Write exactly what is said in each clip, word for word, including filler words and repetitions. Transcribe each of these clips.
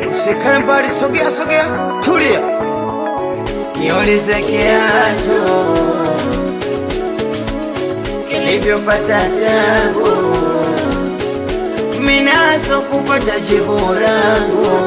usikae mbali, sogea sogea, tulia. Niulize kiatu kilivyopata tabu, minaso kupata jibu langu,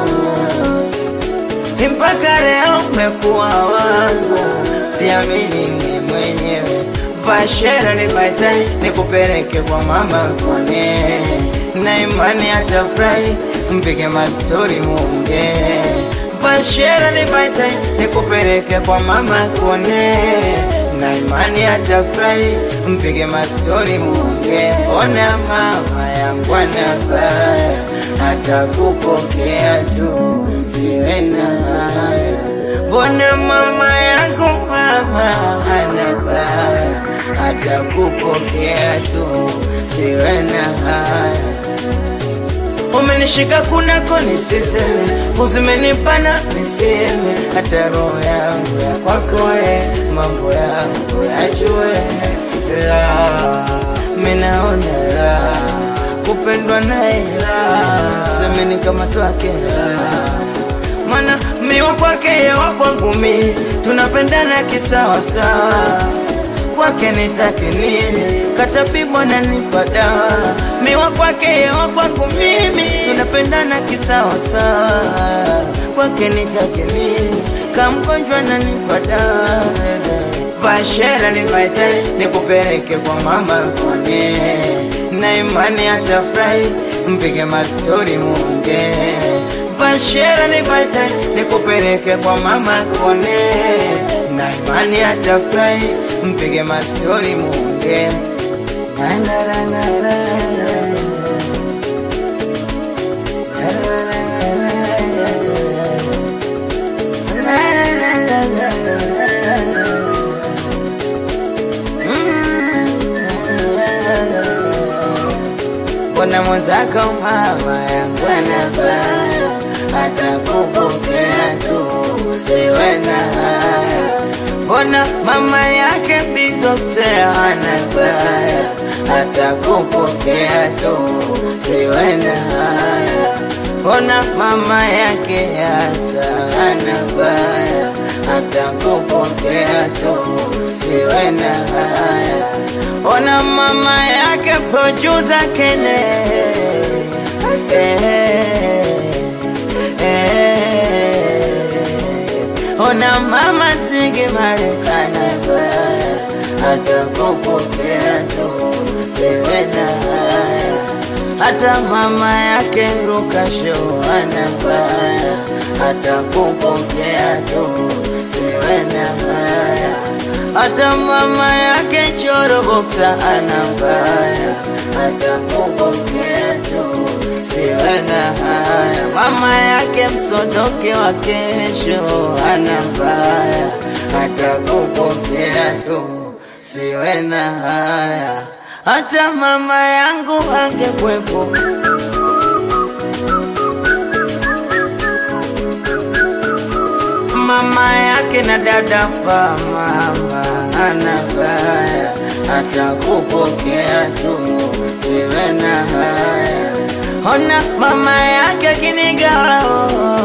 mpaka leo umekuwa wangu. Siamini mimi mwenyewe, vashera nipate nikupeleke kwa mama kone, na imani atafurahi mpige mastori munge. Vashera nipate nikupeleke kwa mama kone, na imani atafurahi mpige mastori munge. Ona mama yangu anabaya, hata kupokea tu siwe na haya. Bona mama yangu mama anabaya, hata kupokea tu siwe na haya. Umenishika kunako nisiseme, uzimenipana niseme, hata roho yangu ya kwako we, mambo yangu yajue. La, minaona la, kupendwa na ila, semeni kama twake la. Mana miwa kwake yewa kwangu mi, tunapendana kisawa sawa. Kwake nitake nini, katapibwa na nipada. Miwa kwake yewa kwangu mimi, tunapendana kisawa sawa. Kwake nitake nini, kamgonjwa na nipada. Vashera nipaite nikupeleke kwa mama kone, na imani atafurahi mpige mastori munge. Vashera nipaite nikupeleke kwa mama kone, na imani atafurahi mpige mastori munge. Na na na na na bona mwenzako mama yangu anabaya, hata kupokea tu siwe na haya. Bona mama yake bizose anabaya, hata kupokea tu siwe na haya. Bona mama yake yasa anabaya, hata kupokea tu siwe na haya. Ona mama yake producer Kene, eh, eh. Ona mama Sigi Marekana baya, hata kupokea tu siwe na haya. Hata mama yake Ruka Show anabaya, hata kupokea tu siwe na haya. Hata mama yake Choro Boxa anabaya, hata kupokea tu siwe na haya. Mama yake Msodoke wa Kesho anabaya, hata kupokea tu siwe na haya. Hata mama yangu angekwepo, mama yake na dada fa mama anabaya, hata kupokea tu siwe na haya. Ona mama yake Kinigao